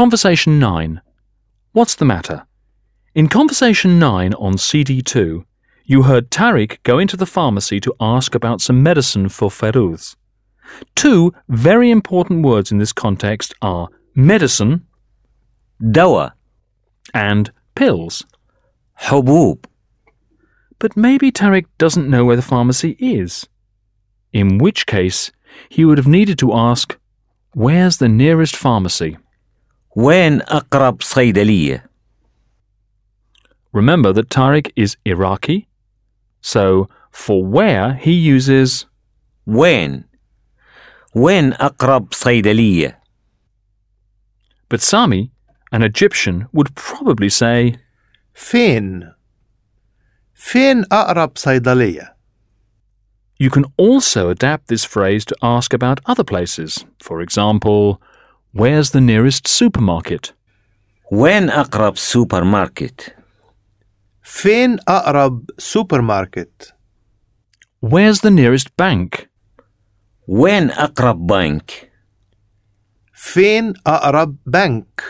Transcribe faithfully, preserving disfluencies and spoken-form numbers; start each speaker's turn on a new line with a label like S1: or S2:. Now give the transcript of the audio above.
S1: Conversation nine. What's the matter? In Conversation nine on C D two, you heard Tariq go into the pharmacy to ask about some medicine for Feroz. Two very important words in this context are medicine
S2: دواء
S1: and pills.
S2: حبوب.
S1: But maybe Tariq doesn't know where the pharmacy is. In which case, he would have needed to ask, where's the nearest pharmacy?
S2: وين أقرب صيدلية؟
S1: Remember that Tariq is Iraqi, so for where he uses
S2: وين وين أقرب صيدلية؟
S1: But Sami, an Egyptian, would probably say
S3: فين فين أقرب صيدلية.
S1: You can also adapt this phrase to ask about other places. For example, where's the nearest supermarket?
S2: وين أقرب سوبر ماركت؟
S3: فين أقرب سوبر ماركت.
S1: Where's the nearest bank?
S2: وين أقرب بنك؟
S3: فين أقرب بنك.